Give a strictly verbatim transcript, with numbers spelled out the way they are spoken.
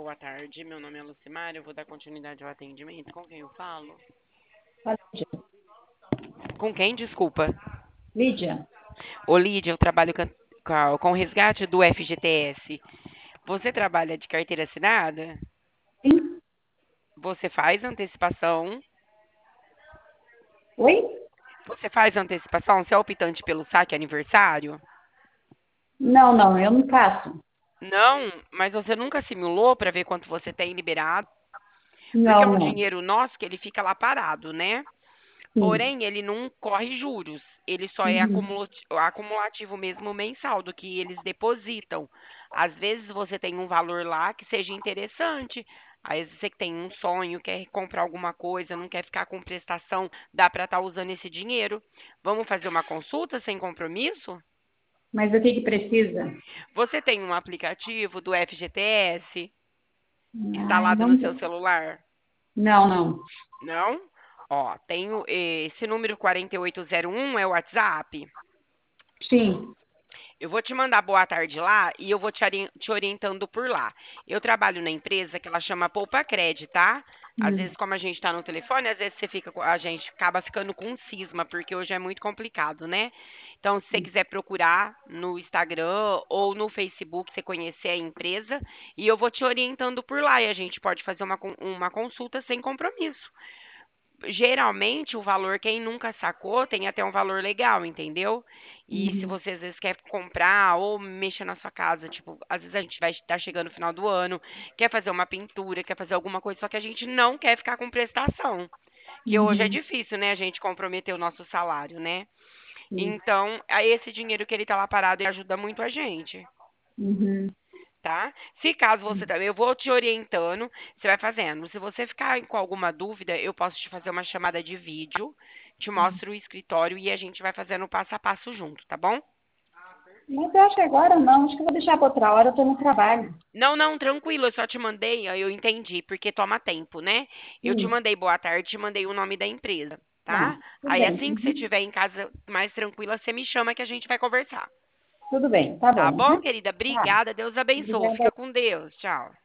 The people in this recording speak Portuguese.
boa tarde. Meu nome é Lucimar, eu vou dar continuidade ao atendimento. Com quem eu falo? Lídia. Com quem, desculpa? Lídia, Ô, Lídia, eu trabalho com, com, com o resgate do F G T S. Você trabalha de carteira assinada? sim? Você faz antecipação? Oi? Você faz antecipação? Você é optante pelo saque aniversário? Não, não, eu não faço. Não, mas você nunca simulou para ver quanto você tem liberado? Porque é Não, um não. dinheiro nosso que ele fica lá parado, né? Sim. Porém, ele não corre juros. Ele só é Uhum. acumula- acumulativo mesmo mensal do que eles depositam. Às vezes você tem um valor lá que seja interessante. Aí você que tem um sonho, quer comprar alguma coisa, não quer ficar com prestação, dá para estar usando esse dinheiro. Vamos fazer uma consulta sem compromisso? Mas o que que precisa? Você tem um aplicativo do F G T S Ai, instalado no vamos seu ver. celular? Não, não. Não? Ó, tenho esse número quarenta e oito zero um é o WhatsApp. Sim. Eu vou te mandar boa tarde lá e eu vou te, ori- te orientando por lá. Eu trabalho na empresa que ela chama Poupa Cred, tá? Às vezes, Hum. como a gente tá no telefone, às vezes você fica, com- a gente acaba ficando com um cisma, porque hoje é muito complicado, né? Então, se você quiser procurar no Instagram ou no Facebook, você conhecer a empresa, e eu vou te orientando por lá, e a gente pode fazer uma, con- uma consulta sem compromisso. Geralmente o valor, quem nunca sacou, tem até um valor legal, entendeu? E se Uhum. você às vezes quer comprar ou mexer na sua casa, tipo, às vezes a gente vai estar chegando no final do ano, quer fazer uma pintura, quer fazer alguma coisa, só que a gente não quer ficar com prestação. Que hoje é Uhum. difícil, né, a gente comprometer o nosso salário, né? Sim. Então, aí esse dinheiro que ele tá lá parado, ele ajuda muito a gente, Uhum. tá? Se caso você também, eu vou te orientando, você vai fazendo. Se você ficar com alguma dúvida, eu posso te fazer uma chamada de vídeo, te mostro o escritório e a gente vai fazendo passo a passo junto, tá bom? Mas eu acho que agora não. Acho que eu vou deixar para outra hora. Eu estou no trabalho. Não, não, tranquilo, eu só te mandei, aí eu entendi, porque toma tempo, né? Eu te Sim. mandei boa tarde, te mandei o nome da empresa, Tá. tá? Tudo Aí bem. assim que você Uhum. estiver em casa mais tranquila, você me chama que a gente vai conversar. Tudo bem. Tá Tá bom. bom, Uhum. querida? Tá. Obrigada, Deus abençoe. Obrigada. Fica com Deus. Tchau.